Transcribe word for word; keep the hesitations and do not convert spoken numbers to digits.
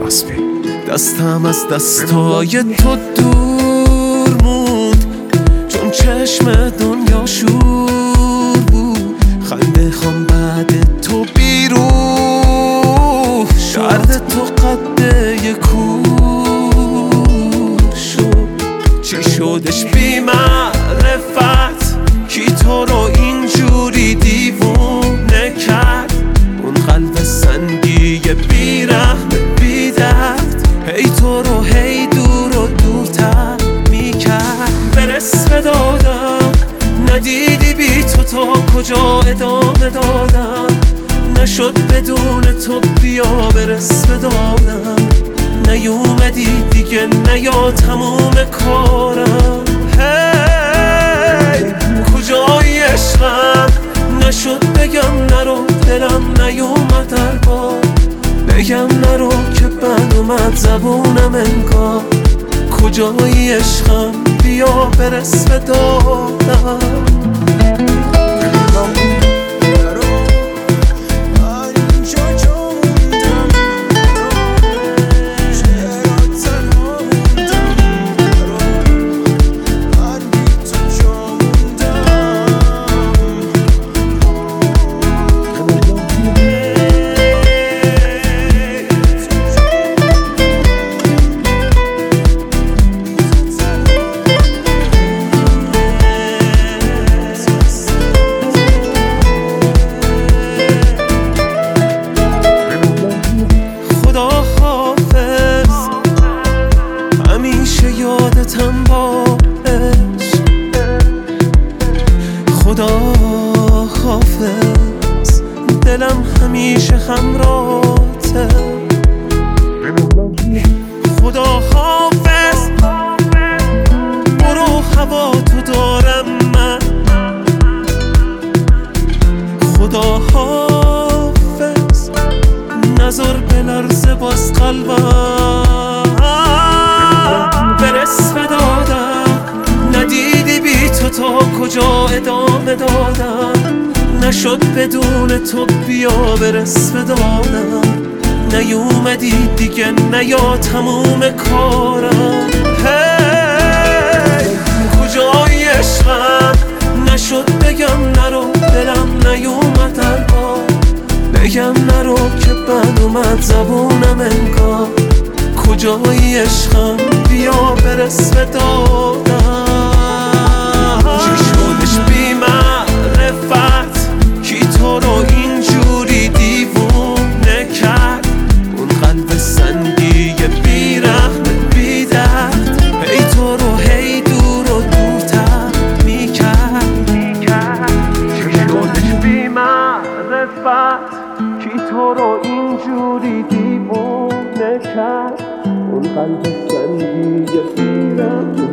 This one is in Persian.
راسپی. دستم از دستای تو دور موند، چون چشم دنیا شور بود. خنده خام بعد تو بیروح شد، درد تو قده کور شد. چی شدش بی معرفت کی تو رو اینجوری دیوونه کرد؟ اون قلب سنگی بی رحم بی درد هی تو رو هی دور و دورتر میکرد. برس به دادم ندیدی بی تو تا کجا ادامه دادم، نشد بدون تو بیا برس به دادم. نیومدی دیگه نیا تموم کارم. هی کجای عشقم نشد بگم نرو، دلم نیومد در بار بگم نرو که بد اومد زبونم انگار. کجای عشقم بیا برس به دادم. یادتم باش خدا حافظ، دلم همیشه همراهته. خدا حافظ برو هوا تو دارم من. خدا حافظ نظر بلرزه باز قلبم. برس به دادم ندیدی بی تو تا کجا ادامه دادم، نشد بدون تو بیا برس به دادم. نیومدی دیگه نیا تموم کارم. هی کجای عشقم نشد بگم نرو، دلم نیومد در بار بگم نرو که بد اومد زبونم انگار. کجای عشقم بیا برس به دادم. چی شدش بی معرفت کی تو رو اینجوری دیوونه کرد؟ اون قلب سنگی بی رحم بی درد هی تو رو هی دور و دورتر میکرد. چی شدش بی معرفت کی تو رو اینجوری دیوونه کرد؟ اون قلب سنگی بی رحم